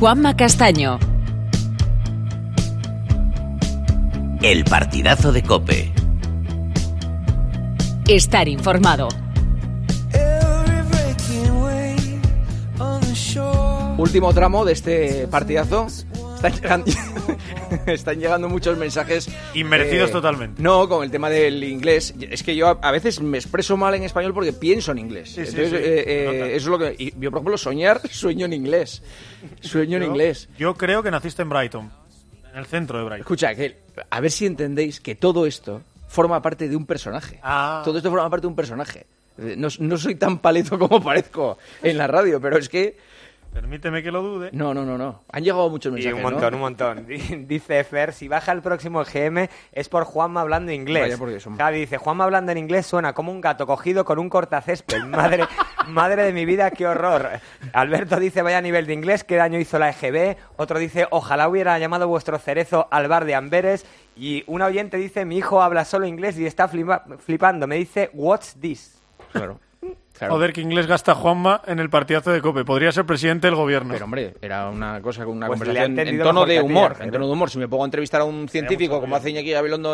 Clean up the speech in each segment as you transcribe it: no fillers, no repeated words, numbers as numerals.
Juanma Castaño. El partidazo de COPE. Estar informado. Último tramo de este partidazo. Están llegando muchos mensajes inmerecidos totalmente. No, con el tema del inglés. Es que yo a veces me expreso mal en español porque pienso en inglés. Sí, entonces, sí. eso es lo que... Y yo, por ejemplo, sueño en inglés. Sueño en inglés. Yo creo que naciste en Brighton, en el centro de Brighton. Escucha, a ver si entendéis que todo esto forma parte de un personaje. Todo esto forma parte de un personaje. No soy tan paleto como parezco en la radio, pero es que... Permíteme que lo dude. No. Han llegado muchos mensajes, un montón. Dice Fer, si baja el próximo GM es por Juanma hablando inglés. Vaya por Dios, hombre. Javi dice, Juanma hablando en inglés suena como un gato cogido con un cortacésped. Madre de mi vida, qué horror. Alberto dice, vaya nivel de inglés, qué daño hizo la EGB. Otro dice, ojalá hubiera llamado vuestro cerezo al bar de Amberes. Y un oyente dice, mi hijo habla solo inglés y está flipando. Me dice, what's this? Claro. Joder, qué inglés gasta Juanma en el partidazo de COPE. Podría ser presidente del gobierno. Pero, hombre, era una cosa con una Pues conversación en tono de humor. En tono de humor. Si me pongo a entrevistar a un científico, como hace Iñaki Gabilondo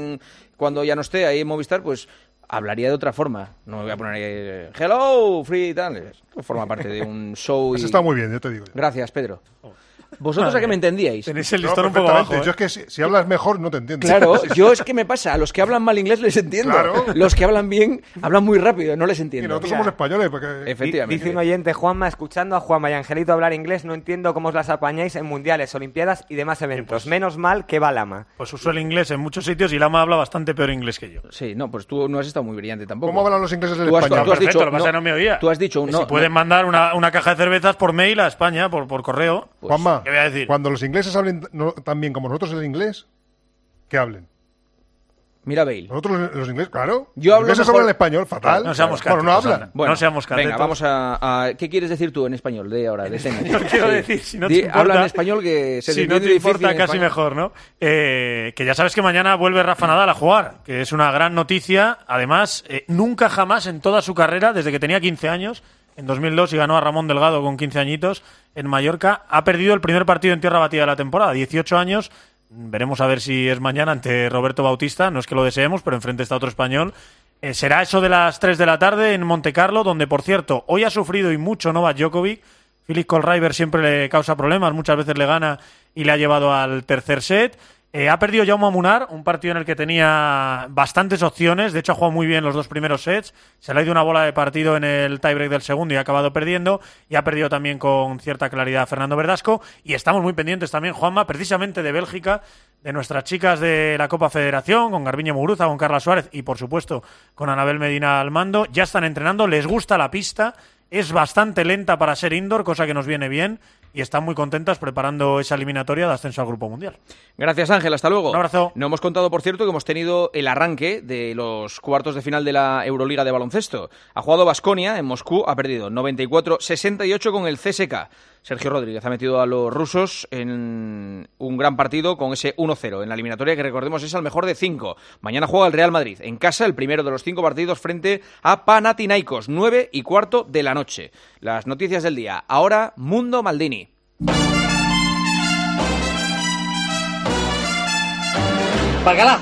cuando ya no esté ahí en Movistar, pues hablaría de otra forma. No me voy a poner ahí, hello, free, tal. Esto forma parte de un show. Eso está muy bien, yo te digo. Gracias, Pedro. ¿Vosotros a qué me entendíais? Tenéis el listón un poco bajo, ¿eh? Yo es que si hablas mejor no te entiendo. Claro, yo es que me pasa, a los que hablan mal inglés les entiendo. Claro. Los que hablan bien, hablan muy rápido, no les entiendo. Y nosotros somos españoles, porque... Efectivamente. Dice un oyente, Juanma, escuchando a Juanma y Angelito hablar inglés, no entiendo cómo os las apañáis en mundiales, olimpiadas y demás eventos. Menos mal que va Lama. Pues uso el inglés en muchos sitios y Lama habla bastante peor inglés que yo. Sí, no, pues tú no has estado muy brillante tampoco. ¿Cómo hablan los ingleses del Tú has español? dicho, Perfecto, lo que pasa es que no me oía. Tú has dicho... Si pueden mandar una caja de cervezas por mail a España, por correo. Pues, Juanma, ¿qué voy a decir? cuando los ingleses hablen tan bien como nosotros el inglés, que hablen. Mira Bale. Nosotros los ingleses, claro. Yo Los hablo ingleses mejor- hablan español, fatal. No seamos Bueno, no catetos, hablan. anda. No seamos catetos. Venga, vamos a... ¿Qué quieres decir tú en español de ahora? De tenis? Yo quiero decir, si no te importa... Habla en español que se si no entiende te difícil importa, en casi español. mejor, ¿no? Que ya sabes que mañana vuelve Rafa Nadal a jugar, que es una gran noticia. Además, nunca jamás en toda su carrera, desde que tenía 15 años, en 2002 y ganó a Ramón Delgado con 15 añitos en Mallorca, ha perdido el primer partido en tierra batida de la temporada. 18 años, veremos a ver si es mañana ante Roberto Bautista, no es que lo deseemos, pero enfrente está otro español. Será eso de las 3 de la tarde en Montecarlo, donde, por cierto, hoy ha sufrido y mucho Novak Djokovic. Felix Kohlreiber siempre le causa problemas, muchas veces le gana y le ha llevado al tercer set. Ha perdido Jaume Munar, un partido en el que tenía bastantes opciones. De hecho, ha jugado muy bien los dos primeros sets. Se le ha ido una bola de partido en el tiebreak del segundo y ha acabado perdiendo. Y ha perdido también con cierta claridad Fernando Verdasco. Y estamos muy pendientes también, Juanma, precisamente de Bélgica, de nuestras chicas de la Copa Federación, con Garbiñe Muguruza, con Carla Suárez y, por supuesto, con Anabel Medina al mando. Ya están entrenando, les gusta la pista. Es bastante lenta para ser indoor, cosa que nos viene bien. Y están muy contentas preparando esa eliminatoria de ascenso al Grupo Mundial. Gracias, Ángel. Hasta luego. Un abrazo. No hemos contado, por cierto, que hemos tenido el arranque de los cuartos de final de la Euroliga de baloncesto. Ha jugado Baskonia en Moscú, ha perdido 94-68 con el CSKA. Sergio Rodríguez ha metido a los rusos en un gran partido con ese 1-0 en la eliminatoria, que recordemos es al mejor de 5. Mañana juega el Real Madrid en casa, el primero de los 5 partidos frente a Panathinaikos, 9:15 de la noche. Las noticias del día. Ahora, Mundo Maldini. ¡Bacalá!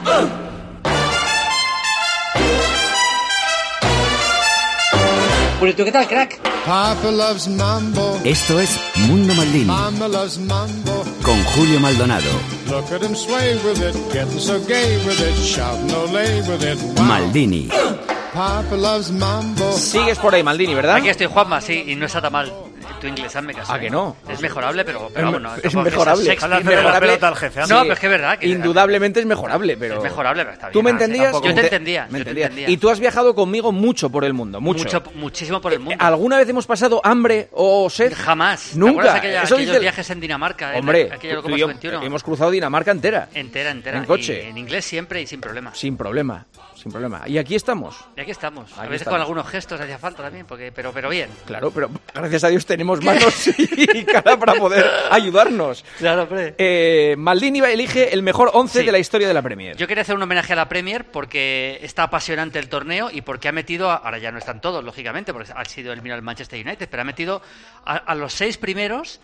Pues tú, ¿qué tal, crack? Papa loves mambo. Esto es Mundo Maldini Mama loves mambo. con Julio Maldonado. Look at him sway with it, getting so gay with it, shouting olé with it. Wow. Maldini. Papa loves mambo. Sigues por ahí, Maldini, ¿verdad? Aquí estoy, Juanma, sí, y no está tan mal. Tu inglés, hazme caso. ¿A que no? Es mejorable, pero vamos, no. Es tampoco que mejorable. sea Shakespeare, Háblale de la mejorable. pelota al jefe, anda. No, pero es que es verdad. Que Indudablemente es mejorable, pero... Es mejorable, pero está bien. ¿Tú me no sé, entendías? tampoco- Yo te entendía. Me yo te entendía. entendía. Y tú has viajado conmigo mucho por el mundo, mucho. Muchísimo por el mundo. ¿Alguna vez hemos pasado hambre o sed? Jamás. ¿Te Nunca. acuerdas Eso aquellos dice... viajes en Dinamarca? Hombre, Aquella tú Copa y yo Sub-21. hemos cruzado Dinamarca entera. Entera. En coche. Y en inglés siempre y sin problema. Sin problema. Y aquí estamos. Y aquí estamos. A Aquí veces estamos. con algunos gestos hacía falta también, pero bien. Claro, pero gracias a Dios tenemos manos y cara para poder ayudarnos. Claro, hombre. Maldini elige el mejor 11 Sí. de la historia de la Premier. Yo quería hacer un homenaje a la Premier porque está apasionante el torneo y porque ha metido, ahora ya no están todos, lógicamente, porque ha sido eliminado el Manchester United, pero ha metido a los 6 primeros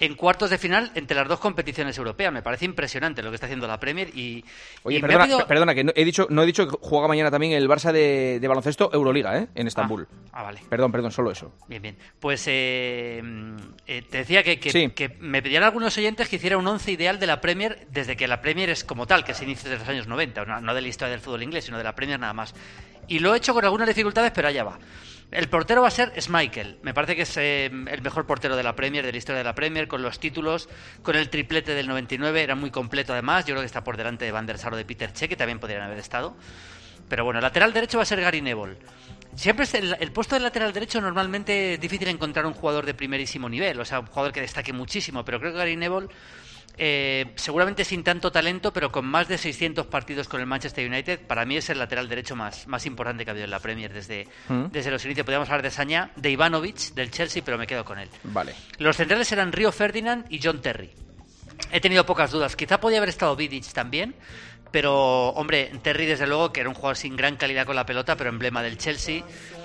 en cuartos de final entre las dos competiciones europeas. Me parece impresionante lo que está haciendo la Premier. Oye, y perdona, que no he dicho que juega mañana también el Barça de baloncesto Euroliga, en Estambul. Vale. Perdón, solo eso. Bien. Pues te decía que me pedían algunos oyentes que hiciera un 11 ideal de la Premier desde que la Premier es como tal, que es inicio de los años 90, no de la historia del fútbol inglés, sino de la Premier nada más. Y lo he hecho con algunas dificultades, pero allá va. El portero va a ser Schmeichel. Me parece que es el mejor portero de la Premier, de la historia de la Premier, con los títulos, con el triplete del 99, era muy completo además. Yo creo que está por delante de Van der Sar o de Peter Cech, que también podrían haber estado. Pero bueno, el lateral derecho va a ser Gary Neville. Siempre es el puesto de lateral derecho normalmente es difícil encontrar un jugador de primerísimo nivel, o sea, un jugador que destaque muchísimo, pero creo que Gary Neville, seguramente sin tanto talento, pero con más de 600 partidos con el Manchester United, para mí es el lateral derecho más importante que ha habido en la Premier desde los inicios. Podríamos hablar de Sañá, de Ivanovic, del Chelsea, pero me quedo con él. Vale. Los centrales eran Rio Ferdinand y John Terry. He tenido pocas dudas. Quizá podía haber estado Vidic también, pero, hombre, Terry desde luego, que era un jugador sin gran calidad con la pelota, pero emblema del Chelsea.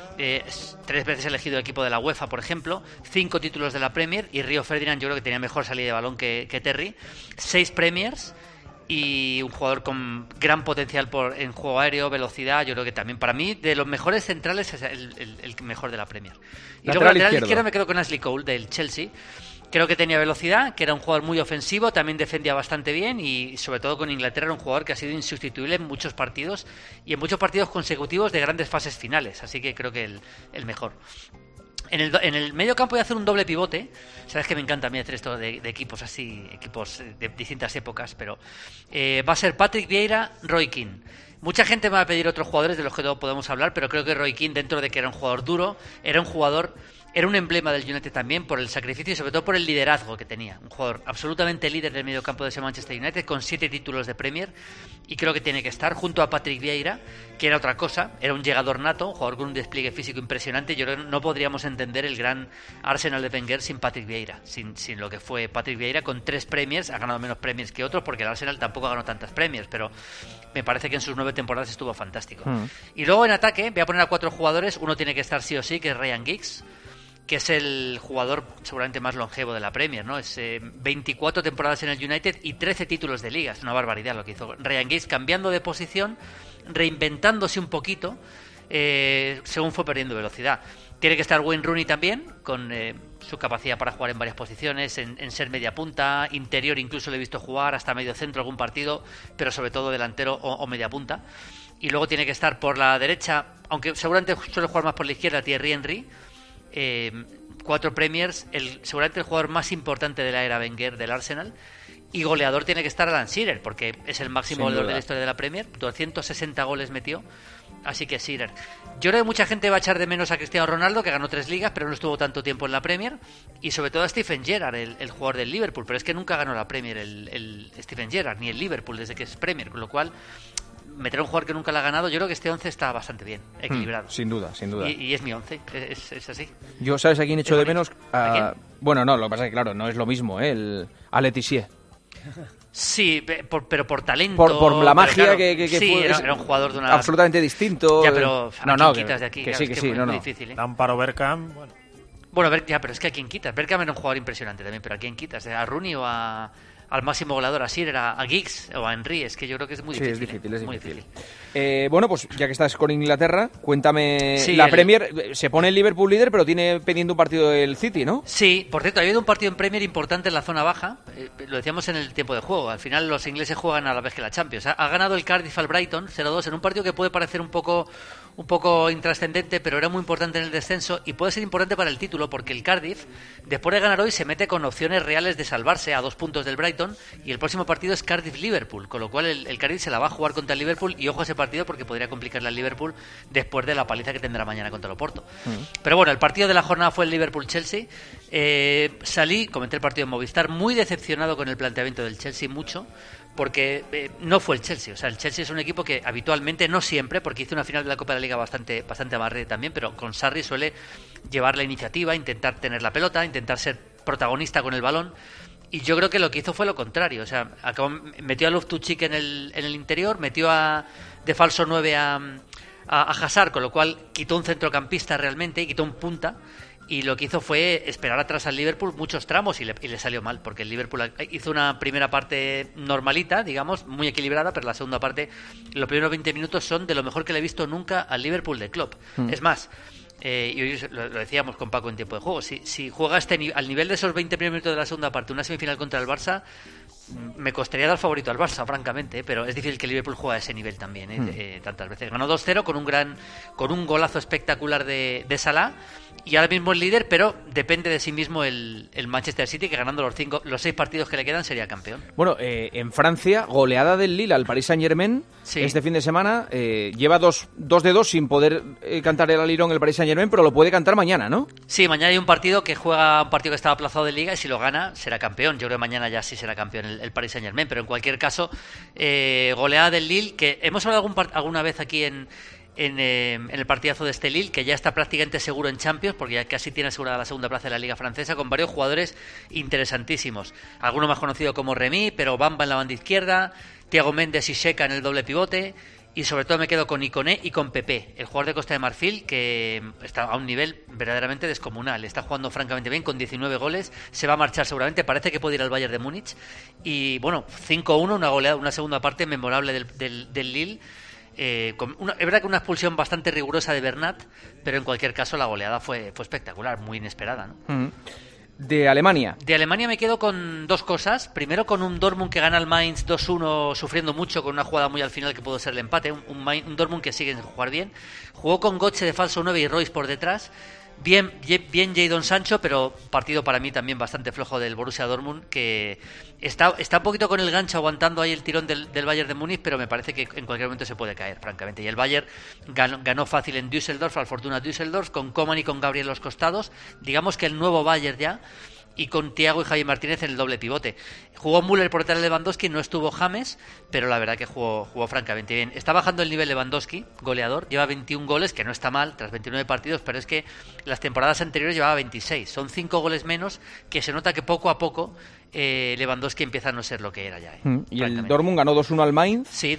3 veces elegido equipo de la UEFA, por ejemplo, 5 títulos de la Premier, y Rio Ferdinand yo creo que tenía mejor salida de balón que Terry, 6 Premiers y un jugador con gran potencial en juego aéreo, velocidad. Yo creo que también, para mí, de los mejores centrales es el mejor de la Premier. Y luego lateral izquierdo me quedo con Ashley Cole del Chelsea. Creo que tenía velocidad, que era un jugador muy ofensivo, también defendía bastante bien, y sobre todo con Inglaterra era un jugador que ha sido insustituible en muchos partidos y en muchos partidos consecutivos de grandes fases finales, así que creo que el mejor. En el medio campo voy a hacer un doble pivote. Sabes que me encanta a mí hacer esto de equipos así, equipos de distintas épocas, pero va a ser Patrick Vieira, Roy Keane. Mucha gente me va a pedir otros jugadores de los que no podemos hablar, pero creo que Roy Keane, dentro de que era un jugador duro, era un emblema del United también por el sacrificio y sobre todo por el liderazgo que tenía. Un jugador absolutamente líder del mediocampo de ese Manchester United, con 7 títulos de Premier, y creo que tiene que estar junto a Patrick Vieira, que era otra cosa, era un llegador nato, un jugador con un despliegue físico impresionante. Yo creo que no podríamos entender el gran Arsenal de Wenger sin Patrick Vieira, sin lo que fue Patrick Vieira con 3 Premiers. Ha ganado menos Premiers que otros porque el Arsenal tampoco ganó tantas Premiers, pero me parece que en sus 9 temporadas estuvo fantástico. Y luego en ataque voy a poner a 4 jugadores. Uno tiene que estar sí o sí, que es Ryan Giggs, que es el jugador seguramente más longevo de la Premier, ¿no? Es 24 temporadas en el United y 13 títulos de liga. Es una barbaridad lo que hizo Ryan Giggs, cambiando de posición, reinventándose un poquito según fue perdiendo velocidad. Tiene que estar Wayne Rooney también, con su capacidad para jugar en varias posiciones, en ser media punta, interior, incluso le he visto jugar hasta medio centro algún partido, pero sobre todo delantero o media punta. Y luego tiene que estar por la derecha, aunque seguramente suele jugar más por la izquierda, Thierry Henry. 4 Premiers, seguramente el jugador más importante de la era Wenger del Arsenal. Y goleador tiene que estar Alan Shearer, porque es el máximo goleador de la historia de la Premier. 260 goles metió, así que Shearer. Yo creo que mucha gente va a echar de menos a Cristiano Ronaldo, que ganó 3 ligas, pero no estuvo tanto tiempo en la Premier. Y sobre todo a Steven Gerrard, el jugador del Liverpool, pero es que nunca ganó la Premier el Steven Gerrard, ni el Liverpool desde que es Premier, con lo cual meter a un jugador que nunca la ha ganado. Yo creo que este 11 está bastante bien equilibrado. Sin duda. Y es mi 11, es así. Yo, ¿sabes a quién echo de menos? ¿A quién? Bueno, no, lo que pasa es que, claro, no es lo mismo, a Letizier. Sí, pero por talento. Por la magia claro, que sí, fue. Era un jugador de una... absolutamente distinto. Ya, pero ¿a quién quitas de aquí? Que Claro, sí, es que sí. es No, muy no. difícil, ¿eh? Lampard, Bergkamp, Bueno, pero es que ¿a quién quitas? Bergkamp era un jugador impresionante también, pero ¿a quién quitas? ¿A Rooney o al máximo goleador, a Shearer, a Giggs o a Henry? Es que yo creo que es muy difícil. Sí, es difícil. Muy difícil. Bueno, pues ya que estás con Inglaterra, cuéntame. Sí, la Premier, se pone el Liverpool líder, pero tiene pendiente un partido del City, ¿no? Sí, por cierto, ha habido un partido en Premier importante en la zona baja. Lo decíamos en el tiempo de juego. Al final los ingleses juegan a la vez que la Champions. Ha ganado el Cardiff al Brighton 0-2 en un partido que puede parecer un poco intrascendente, pero era muy importante en el descenso y puede ser importante para el título, porque el Cardiff, después de ganar hoy, se mete con opciones reales de salvarse a 2 puntos del Brighton, y el próximo partido es Cardiff-Liverpool, con lo cual el Cardiff se la va a jugar contra el Liverpool, y ojo a ese partido porque podría complicarle al Liverpool después de la paliza que tendrá mañana contra el Oporto. Pero bueno, el partido de la jornada fue el Liverpool-Chelsea. Comenté el partido en Movistar, muy decepcionado con el planteamiento del Chelsea, mucho, porque no fue el Chelsea. O sea, el Chelsea es un equipo que habitualmente, no siempre, porque hizo una final de la Copa de la Liga bastante amarrada también, pero con Sarri suele llevar la iniciativa, intentar tener la pelota, intentar ser protagonista con el balón. Y yo creo que lo que hizo fue lo contrario. O sea, metió a Loftus-Cheek en el interior, metió de falso 9 a Hazard, con lo cual quitó un centrocampista realmente y quitó un punta. y lo que hizo fue esperar atrás al Liverpool muchos tramos y le salió mal, porque el Liverpool hizo una primera parte normalita, digamos, muy equilibrada, pero la segunda parte, los primeros 20 minutos son de lo mejor que le he visto nunca al Liverpool de Klopp. Es más, y hoy lo decíamos con Paco en tiempo de juego, si juega al nivel de esos 20 primeros minutos de la segunda parte una semifinal contra el Barça, me costaría dar favorito al Barça, francamente, pero es difícil que el Liverpool juegue a ese nivel también, tantas veces. Ganó 2-0 con un golazo espectacular de Salah, y ahora mismo es líder, pero depende de sí mismo el Manchester City, que ganando los 6 partidos que le quedan sería campeón. Bueno, en Francia, goleada del Lille al Paris Saint-Germain este fin de semana. Lleva 2-2 sin poder cantar el alirón el Paris Saint-Germain, pero lo puede cantar mañana, ¿no? Sí, mañana hay un partido que estaba aplazado de Liga, y si lo gana será campeón. Yo creo que mañana ya sí será campeón el Paris Saint-Germain, pero en cualquier caso, goleada del Lille, que hemos hablado alguna vez aquí en el partidazo de este Lille, que ya está prácticamente seguro en Champions, porque ya casi tiene asegurada la segunda plaza de la Liga Francesa, con varios jugadores interesantísimos. Algunos más conocidos como Remy, pero Bamba en la banda izquierda, Thiago Mendes y Xhaka en el doble pivote, y sobre todo me quedo con Iconé y con Pepe, el jugador de Costa de Marfil, que está a un nivel verdaderamente descomunal. Está jugando francamente bien, con 19 goles, se va a marchar seguramente, parece que puede ir al Bayern de Múnich, y bueno, 5-1, una goleada, una segunda parte memorable del Lille. Es verdad que una expulsión bastante rigurosa de Bernat, pero en cualquier caso la goleada fue espectacular, muy inesperada, ¿no? De Alemania. De Alemania me quedo con 2 cosas. Primero, con un Dortmund que gana al Mainz 2-1, sufriendo mucho, con una jugada muy al final que pudo ser el empate. Un Dortmund que sigue sin jugar bien. Jugó con Götze de falso 9 y Royce por detrás. Bien Jadon Sancho, pero partido para mí también bastante flojo del Borussia Dortmund, que está un poquito con el gancho aguantando ahí el tirón del Bayern de Múnich, pero me parece que en cualquier momento se puede caer, francamente. Y el Bayern ganó fácil en Düsseldorf, al Fortuna Düsseldorf, con Coman y con Gabriel a los costados. Digamos que el nuevo Bayern ya, y con Thiago y Javi Martínez en el doble pivote. Jugó Müller por detrás de Lewandowski, no estuvo James, pero la verdad que jugó francamente bien. Está bajando el nivel Lewandowski, goleador, lleva 21 goles, que no está mal, tras 29 partidos, pero es que las temporadas anteriores llevaba 26. Son 5 goles menos, que se nota que poco a poco Lewandowski empieza a no ser lo que era ya. Y el Dortmund ganó 2-1 al Mainz. Sí,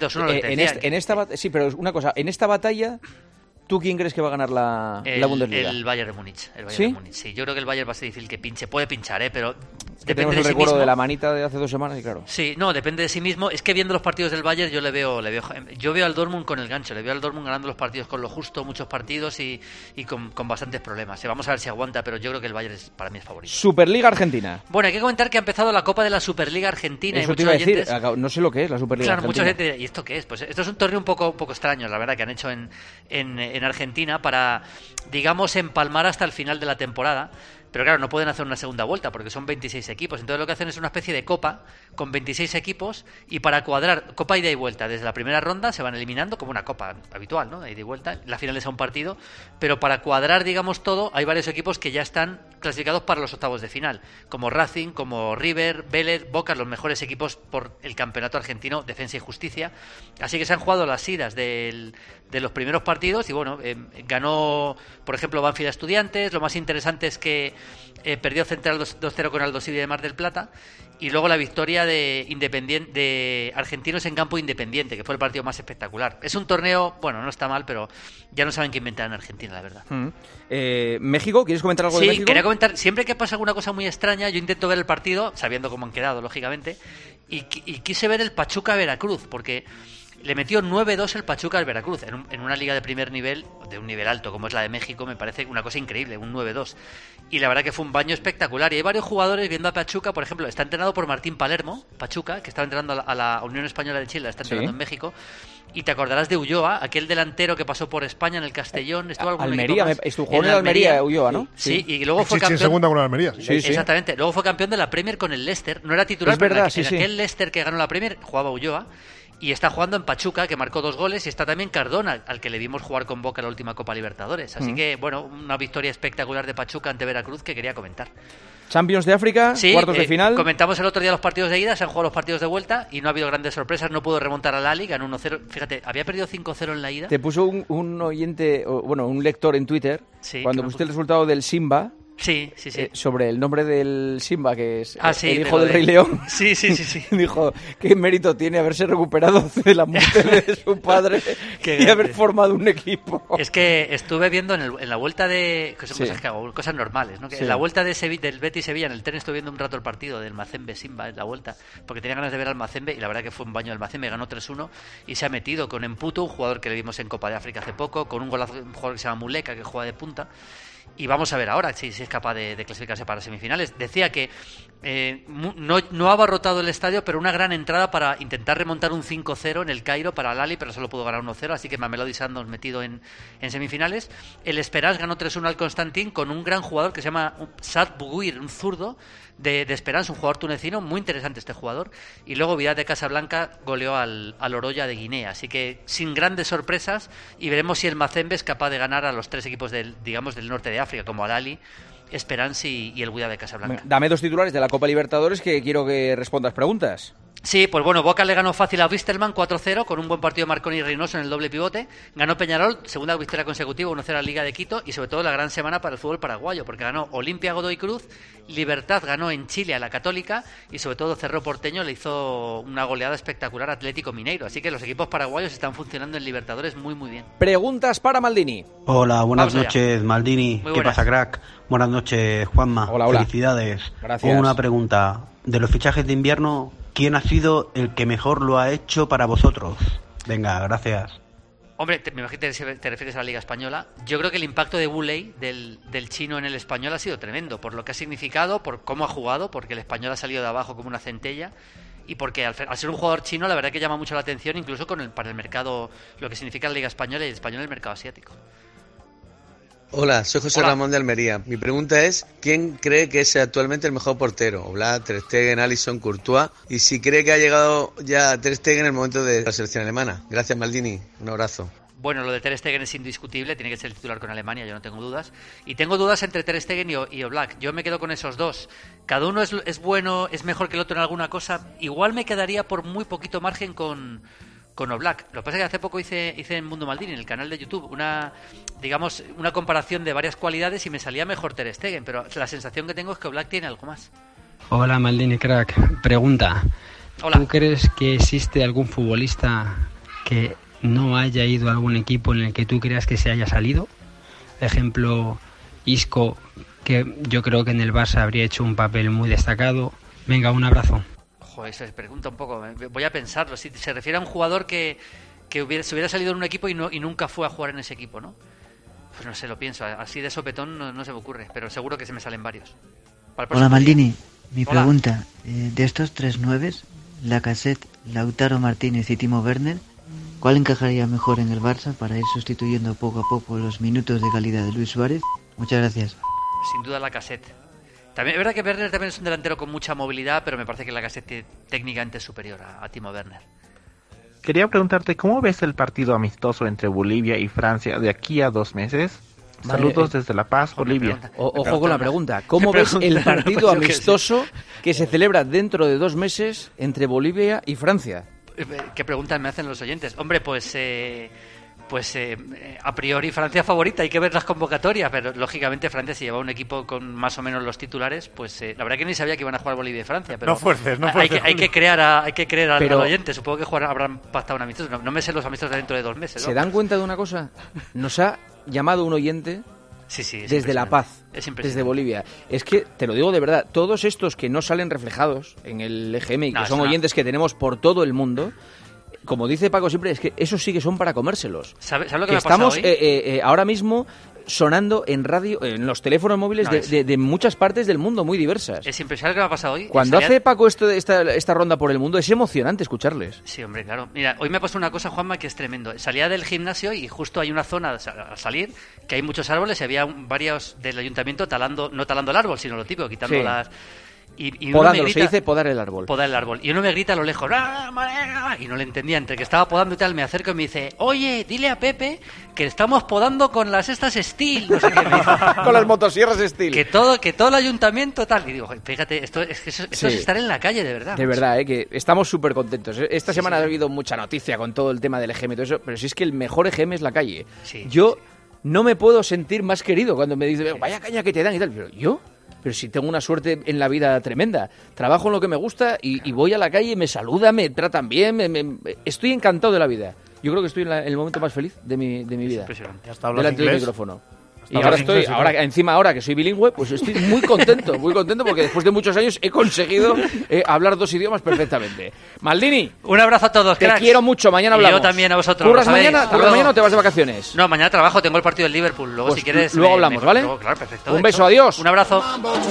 2-1 sí, pero una cosa, en esta batalla, ¿tú quién crees que va a ganar la Bundesliga? El Bayern de Múnich. ¿Sí? De Múnich. Sí, yo creo que el Bayern va a ser difícil que pinche. Puede pinchar, pero que tenemos el recuerdo de la manita de hace 2 semanas y claro. Sí, no, depende de sí mismo. Es que viendo los partidos del Bayern yo veo al Dortmund con el gancho, le veo al Dortmund ganando los partidos con lo justo, muchos partidos y con bastantes problemas. Vamos a ver si aguanta, pero yo creo que el Bayern para mí es favorito. Superliga Argentina. Bueno, hay que comentar que ha empezado la Copa de la Superliga Argentina. Eso te iba a decir, no sé lo que es la Superliga Argentina. Claro, mucha gente, ¿y esto qué es? Pues esto es un torneo un poco extraño, la verdad, que han hecho en Argentina para, digamos, empalmar hasta el final de la temporada. Pero claro, no pueden hacer una segunda vuelta porque son 26 equipos. Entonces lo que hacen es una especie de copa con 26 equipos, y para cuadrar copa ida y vuelta desde la primera ronda se van eliminando como una copa habitual, ¿no? De ida y vuelta. La final es a un partido, pero para cuadrar, digamos, todo, hay varios equipos que ya están clasificados para los octavos de final, como Racing, como River, Vélez, Boca, los mejores equipos por el campeonato argentino, Defensa y Justicia. Así que se han jugado las idas de los primeros partidos y bueno, ganó, por ejemplo, Banfield a Estudiantes. Lo más interesante es que perdió Central 2-0 con Aldosivi de Mar del Plata, y luego la victoria de Argentinos en campo Independiente, que fue el partido más espectacular. Es un torneo, bueno, no está mal, pero ya no saben qué inventar en Argentina, la verdad. ¿México? ¿Quieres comentar algo de México? Sí, quería comentar, siempre que pasa alguna cosa muy extraña, yo intento ver el partido, sabiendo cómo han quedado, lógicamente, y quise ver el Pachuca-Veracruz, porque le metió 9-2 el Pachuca al Veracruz en una liga de primer nivel, de un nivel alto como es la de México. Me parece una cosa increíble, un 9-2. Y la verdad que fue un baño espectacular. Y hay varios jugadores viendo a Pachuca, por ejemplo, está entrenado por Martín Palermo, Pachuca, que estaba entrenando a la Unión Española de Chile, está entrenando en México. Y te acordarás de Ulloa, aquel delantero que pasó por España en el Castellón. Estuvo Almería, jugó en Almería, Ulloa, ¿no? Sí, y luego fue campeón. Segunda con Almería. Sí. Exactamente. Luego fue campeón de la Premier con el Leicester. No era titular, es verdad, pero en aquel Leicester que ganó la Premier jugaba Ulloa. Y está jugando en Pachuca, que marcó 2 goles, y está también Cardona, al que le vimos jugar con Boca en la última Copa Libertadores. Así que, bueno, una victoria espectacular de Pachuca ante Veracruz que quería comentar. Champions de África, cuartos de final. Comentamos el otro día los partidos de ida, se han jugado los partidos de vuelta y no ha habido grandes sorpresas. No pudo remontar a Lali, ganó 1-0. Fíjate, había perdido 5-0 en la ida. Te puso un oyente, un lector en Twitter, cuando pusiste el resultado del Simba, Sí. Sobre el nombre del Simba, que es Sí, el hijo del Rey León. Sí. Dijo, ¿qué mérito tiene haberse recuperado de la muerte de su padre y haber formado un equipo? Es que estuve viendo en la vuelta de... Que son Sí. cosas que hago, cosas normales, ¿no? Que Sí. en la vuelta del Betis Sevilla, en el tren, estuve viendo un rato el partido del Mazembe Simba en la vuelta, porque tenía ganas de ver al Mazembe, y la verdad que fue un baño del Mazembe, ganó 3-1, y se ha metido con Emputo, un jugador que le vimos en Copa de África hace poco, con un golazo, un jugador que se llama Muleka, que juega de punta. Y vamos a ver ahora si es capaz de clasificarse para semifinales. Decía que no ha abarrotado el estadio, pero una gran entrada para intentar remontar un 5-0 en el Cairo para Al Ahly, pero solo pudo ganar 1-0, así que Mamelodi Sundowns metido en semifinales. El Esperance ganó 3-1 al Constantin con un gran jugador que se llama Sad Bouguir, un zurdo de Esperance, un jugador tunecino, muy interesante este jugador. Y luego Wydad de Casablanca goleó al Oroya de Guinea, así que sin grandes sorpresas, y veremos si el Mazembe es capaz de ganar a los tres equipos del norte de África, como Al Ahly, Esperance y el Wydad de Casablanca. Dame 2 titulares de la Copa Libertadores que quiero que respondas preguntas. Sí, pues bueno, Boca le ganó fácil a Wisterman 4-0 con un buen partido de Marconi y Reynoso en el doble pivote. Ganó Peñarol, segunda victoria consecutiva, 1-0 a la Liga de Quito, y sobre todo la gran semana para el fútbol paraguayo, porque ganó Olimpia Godoy Cruz, Libertad ganó en Chile a la Católica, y sobre todo Cerro Porteño le hizo una goleada espectacular a Atlético Mineiro. Así que los equipos paraguayos están funcionando en Libertadores muy muy bien. Preguntas para Maldini. Hola, buenas Vamos allá. noches, Maldini. Muy ¿Qué buenas. pasa, crack? Buenas noches, Juanma. Hola, hola. Felicidades. Gracias. Una pregunta. De los fichajes de invierno, ¿quién ha sido el que mejor lo ha hecho para vosotros? Venga, gracias. Hombre, me imagino que te refieres a la Liga Española. Yo creo que el impacto de Bouley, del chino en el Español, ha sido tremendo, por lo que ha significado, por cómo ha jugado, porque el Español ha salido de abajo como una centella, y porque al ser un jugador chino, la verdad que llama mucho la atención, incluso para el mercado, lo que significa la Liga Española y el español en el mercado asiático. Hola, soy José Hola. Ramón de Almería. Mi pregunta es, ¿quién cree que es actualmente el mejor portero? Oblak, Ter Stegen, Alisson, Courtois. Y si cree que ha llegado ya Ter Stegen en el momento de la selección alemana. Gracias, Maldini. Un abrazo. Bueno, lo de Ter Stegen es indiscutible, tiene que ser el titular con Alemania, yo no tengo dudas. Y tengo dudas entre Ter Stegen y Oblak. Yo me quedo con esos dos. Cada uno es bueno, es mejor que el otro en alguna cosa. Igual me quedaría por muy poquito margen con Oblak. Lo que pasa es que hace poco hice en Mundo Maldini, en el canal de YouTube, una comparación de varias cualidades y me salía mejor Ter Stegen, pero la sensación que tengo es que Oblak tiene algo más. Hola Maldini crack, pregunta. Hola. ¿Tú crees que existe algún futbolista que no haya ido a algún equipo en el que tú creas que se haya salido? Ejemplo, Isco, que yo creo que en el Barça habría hecho un papel muy destacado. Venga, un abrazo. Joder, se pregunta un poco, voy a pensarlo. Si se refiere a un jugador que se hubiera salido en un equipo y nunca fue a jugar en ese equipo, ¿no? Pues no sé, lo pienso. Así de sopetón no se me ocurre, pero seguro que se me salen varios. Hola Maldini, mi Hola. pregunta, de estos tres nueves, Lacazette, Lautaro Martínez y Timo Werner, ¿cuál encajaría mejor en el Barça para ir sustituyendo poco a poco los minutos de calidad de Luis Suárez? Muchas gracias. Sin duda Lacazette. También, es verdad que Werner también es un delantero con mucha movilidad, pero me parece que Lacazette técnicamente es superior a Timo Werner. Quería preguntarte, ¿cómo ves el partido amistoso entre Bolivia y Francia de aquí a 2 meses? Vale, Saludos desde La Paz, Bolivia. Ojo con la pregunta. ¿Cómo ves el partido amistoso que se celebra dentro de 2 meses entre Bolivia y Francia? ¿Qué preguntas me hacen los oyentes? Hombre, pues a priori Francia favorita, hay que ver las convocatorias, pero lógicamente Francia si lleva un equipo con más o menos los titulares, pues la verdad que ni sabía que iban a jugar Bolivia y Francia, pero No fuerces. hay que creer al oyente, supongo que habrán pactado un amistoso, no me sé los amistosos dentro de 2 meses, ¿no? ¿Se dan cuenta de una cosa? Nos ha llamado un oyente Sí, desde La Paz, es impresionante. desde Bolivia. Es que, te lo digo de verdad, todos estos que no salen reflejados en el EGM y que son oyentes que tenemos por todo el mundo, como dice Paco siempre, es que esos sí que son para comérselos. ¿Sabes lo que que me ha pasado estamos hoy? ahora mismo sonando en radio, en los teléfonos móviles de muchas partes del mundo, muy diversas. Es impresionante lo que me ha pasado hoy. Cuando hace Paco esta ronda por el mundo, es emocionante escucharles. Sí, hombre, claro. Mira, hoy me pasó una cosa, Juanma, que es tremendo. Salía del gimnasio y justo hay una zona al salir que hay muchos árboles y había varios del ayuntamiento no talando el árbol, sino lo típico, quitando Sí. las... Y Podándolo, se dice podar el árbol. Podar el árbol. Y uno me grita a lo lejos, ¡ah, manera! Y no le entendía. Entre que estaba podando y tal, me acerco y me dice, oye, dile a Pepe que estamos podando con las estas Steel. No sé qué me dice. Con las motosierras Steel. Que todo el ayuntamiento tal. Y digo, fíjate, esto es estar en la calle, de verdad. De verdad, que estamos súper contentos. Esta semana ha habido mucha noticia con todo el tema del EGM y todo eso, pero si es que el mejor EGM es la calle. Sí. Yo no me puedo sentir más querido cuando me dicen, vaya caña que te dan y tal. Pero yo, pero si tengo una suerte en la vida tremenda, trabajo en lo que me gusta y voy a la calle, me saludan, me tratan bien, estoy encantado de la vida. Yo creo que estoy en el momento más feliz de mi vida. Impresionante. ¿Hasta hablas delante del inglés? micrófono. Y ahora que soy bilingüe, pues estoy muy contento porque después de muchos años he conseguido hablar 2 idiomas perfectamente. Maldini, un abrazo a todos, te cracks. quiero mucho, mañana hablamos. Y yo también a vosotros. ¿Curras ¿sabéis? mañana o te vas de vacaciones? No, mañana trabajo, tengo el partido del Liverpool. Luego, Pues si quieres. luego hablamos, ¿vale? Luego, claro, perfecto. Un beso, adiós. Un abrazo.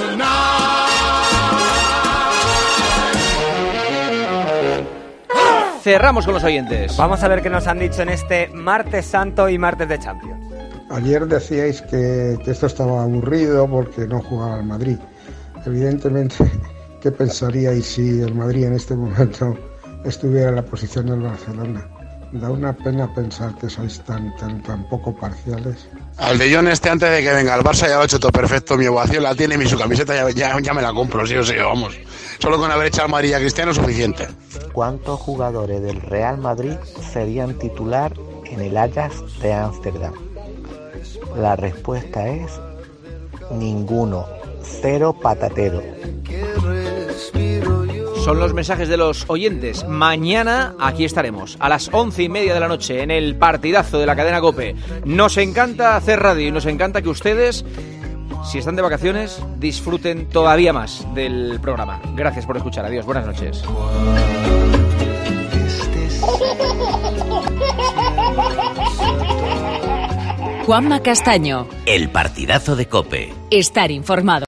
Cerramos con los oyentes. Vamos a ver qué nos han dicho en este martes santo y martes de Champions. Ayer decíais que esto estaba aburrido porque no jugaba el Madrid. Evidentemente, ¿qué pensaríais si el Madrid en este momento estuviera en la posición del Barcelona? Da una pena pensar que sois tan poco parciales. Al de John antes de que venga al Barça ya lo ha hecho todo perfecto. Mi ovación la tiene, su camiseta ya me la compro, sí o sí, vamos. Solo con haber echado al Madrid a Cristiano es suficiente. ¿Cuántos jugadores del Real Madrid serían titular en el Ajax de Ámsterdam? La respuesta es ninguno. 0 patatero. Son los mensajes de los oyentes. Mañana aquí estaremos a las 11:30 de la noche en el partidazo de la cadena COPE. Nos encanta hacer radio y nos encanta que ustedes, si están de vacaciones, disfruten todavía más del programa. Gracias por escuchar. Adiós. Buenas noches. Juanma Castaño. El partidazo de COPE. Estar informado.